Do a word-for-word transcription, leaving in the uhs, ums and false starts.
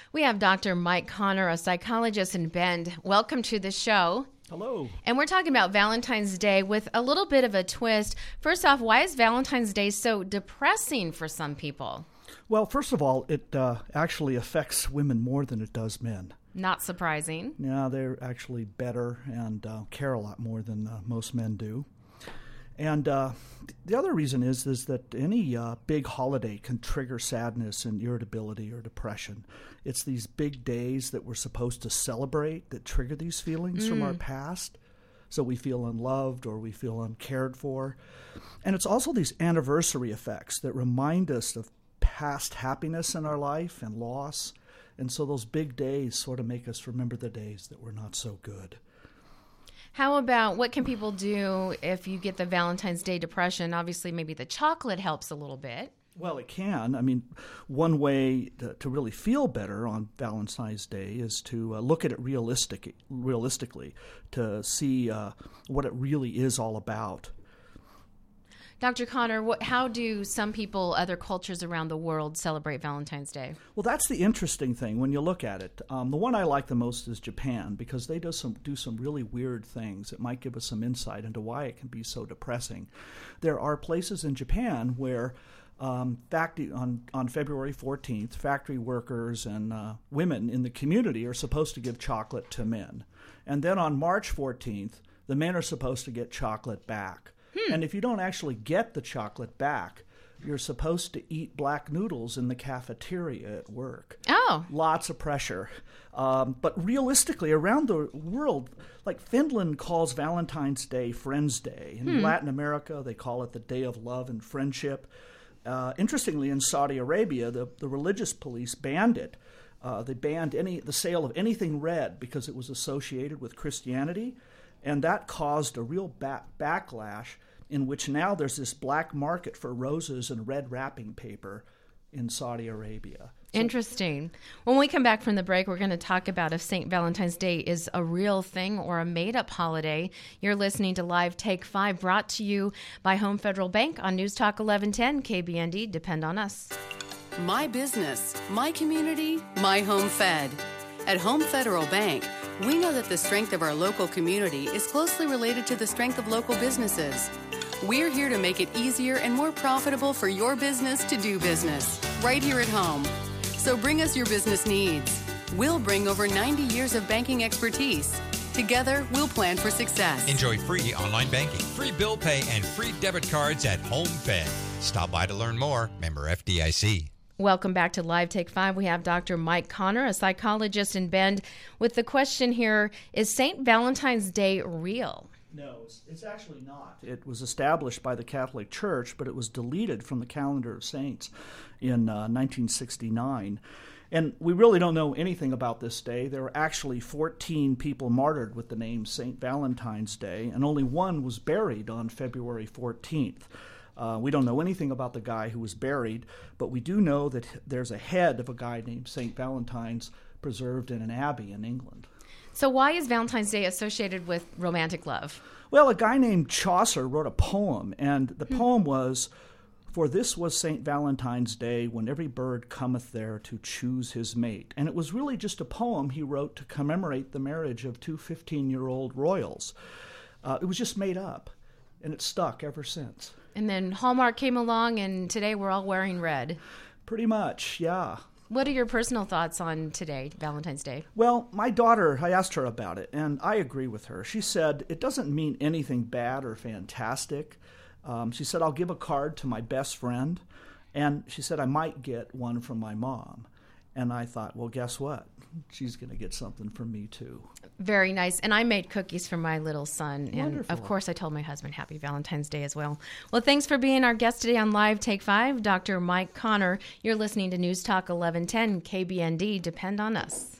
We have Doctor Mike Connor, a psychologist in Bend. Welcome to the show. Hello. And we're talking about Valentine's Day with a little bit of a twist. First off, why is Valentine's Day so depressing for some people? Well, first of all, it uh, actually affects women more than it does men. Not surprising. Yeah, they're actually better and uh, care a lot more than uh, most men do. And uh, the other reason is is that any uh, big holiday can trigger sadness and irritability or depression. It's these big days that we're supposed to celebrate that trigger these feelings mm. from our past. So we feel unloved or we feel uncared for. And it's also these anniversary effects that remind us of past happiness in our life and loss. And so those big days sort of make us remember the days that were not so good. How about what can people do if you get the Valentine's Day depression? Obviously, maybe the chocolate helps a little bit. Well, it can. I mean, one way to, to really feel better on Valentine's Day is to uh, look at it realistic, realistically, to see uh, what it really is all about. Doctor Connor, what, how do some people, other cultures around the world, celebrate Valentine's Day? Well, that's the interesting thing when you look at it. Um, the one I like the most is Japan, because they do some do some really weird things that might give us some insight into why it can be so depressing. There are places in Japan where um, factory, on, on February fourteenth, factory workers and uh, women in the community are supposed to give chocolate to men. And then on March fourteenth, the men are supposed to get chocolate back. Hmm. And if you don't actually get the chocolate back, you're supposed to eat black noodles in the cafeteria at work. Oh. Lots of pressure. Um, but realistically, around the world, like Finland calls Valentine's Day Friends Day. In hmm. Latin America, they call it the Day of Love and Friendship. Uh, interestingly, in Saudi Arabia, the, the religious police banned it. Uh, they banned any the sale of anything red because it was associated with Christianity. And that caused a real back- backlash in which now there's this black market for roses and red wrapping paper in Saudi Arabia. So, interesting. When we come back from the break, we're going to talk about if Saint Valentine's Day is a real thing or a made-up holiday. You're listening to Live Take five, brought to you by Home Federal Bank on News Talk eleven ten K B N D. Depend on us. My business, my community, my home fed. At Home Federal Bank, we know that the strength of our local community is closely related to the strength of local businesses. We're here to make it easier and more profitable for your business to do business, right here at home. So bring us your business needs. We'll bring over ninety years of banking expertise. Together, we'll plan for success. Enjoy free online banking, free bill pay, and free debit cards at Home Fed. Stop by to learn more. Member F D I C. Welcome back to Live Take five. We have Doctor Mike Connor, a psychologist in Bend, with the question here, is Saint Valentine's Day real? No, it's, it's actually not. It was established by the Catholic Church, but it was deleted from the calendar of saints in uh, nineteen sixty-nine. And we really don't know anything about this day. There were actually fourteen people martyred with the name Saint Valentine's Day, and only one was buried on February fourteenth. Uh, we don't know anything about the guy who was buried, but we do know that there's a head of a guy named Saint Valentine's preserved in an abbey in England. So why is Valentine's Day associated with romantic love? Well, a guy named Chaucer wrote a poem, and the hmm. poem was, "For this was Saint Valentine's Day, when every bird cometh there to choose his mate." And it was really just a poem he wrote to commemorate the marriage of two fifteen-year-old royals. Uh, it was just made up, and it's stuck ever since. And then Hallmark came along, and today we're all wearing red. Pretty much, yeah. What are your personal thoughts on today, Valentine's Day? Well, my daughter, I asked her about it, and I agree with her. She said it doesn't mean anything bad or fantastic. Um, she said, I'll give a card to my best friend, and she said I might get one from my mom. And I thought, well, guess what? She's going to get something from me, too. Very nice. And I made cookies for my little son. And, wonderful. Of course, I told my husband Happy Valentine's Day as well. Well, thanks for being our guest today on Live Take five, Doctor Mike Connor. You're listening to News Talk eleven ten K B N D. Depend on us.